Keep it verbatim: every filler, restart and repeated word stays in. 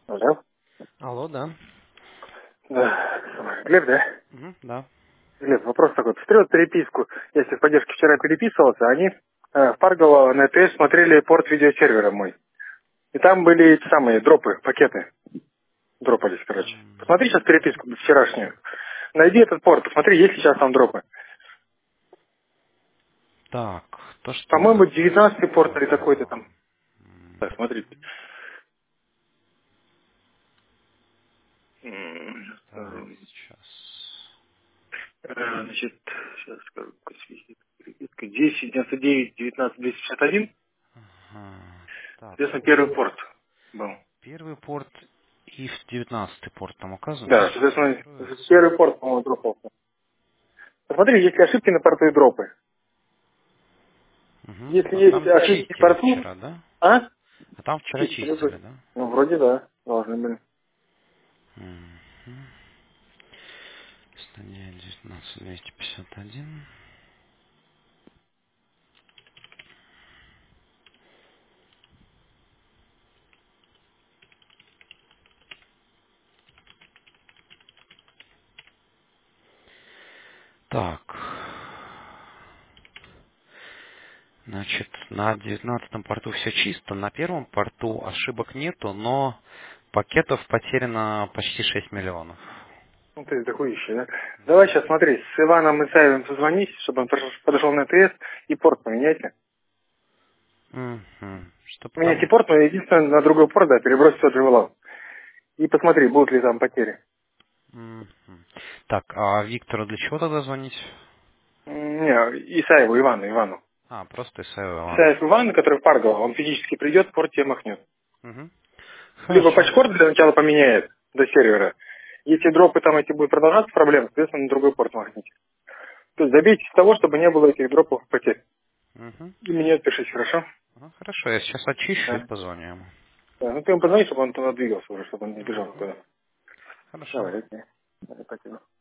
Алло. Алло, да. Да. Глеб, да? Мгм, да. Глеб, вопрос такой. Посмотрел переписку. Я с поддержки вчера переписывался. Они э, в Парголово на ТС смотрели порт видеосервера мой. И там были эти самые дропы, пакеты. Дропались, короче. М, Посмотри сейчас переписку вчерашнюю. Найди этот порт, посмотри, есть ли сейчас там дропы. Так, то, что вы По-моему, девятнадцатый порт или заказывали. такой-то там. М, Так, смотрите. М, Так, э, сейчас. Значит, сейчас скажу, переписка. десять девяносто девять девятнадцать двести шестьдесят один. Ага. Так, Соответственно, ну, первый порт был. первый порт и в девятнадцатый порт там указан. Да, Сейчас соответственно, строится. первый порт, по-моему, дропался. Посмотри, есть ли ошибки на порту и дропы. Угу. Если А есть там ошибки в чистили порту, вчера, да? а? А там вчера Чистили чистили, вроде. да? Ну, вроде да, должны были. Угу. сто девятнадцать двести пятьдесят один. Так. Значит, на девятнадцатом порту все чисто, на первом порту ошибок нету, но пакетов потеряно почти шесть миллионов. Ну, ты такой ищи, да? Давай Да. сейчас, смотри, с Иваном Исаевым созвонись, чтобы он подошел подошел на ТС и порт поменяйте. Мгм. Что Меняйте потому... порт, но единственное, на другой порт, да, перебросить тот же вылав. И посмотри, будут ли там потери. Мгм. Так, а Виктору для чего тогда звонить? М, Не, Исаеву, Ивану, Ивану. А, просто Исаева Ивану. Исаев Иван, который в Парголо, он физически придет, порт тебе махнет. Мгм. Либо Хорошо. патчпорт для начала поменяет до сервера. Если дропы там эти будут продолжаться проблемы, соответственно, на другой порт махните. То есть добейтесь того, чтобы не было этих дропов потерь. Мгм. И мне отпишите, хорошо? Ага, хорошо, я сейчас очищу и Да. позвоню ему. Да, ну ты ему позвони, чтобы он туда двигался уже, чтобы он не бежал Мгм. никуда. Хорошо. Давай, окей. Давай, спасибо.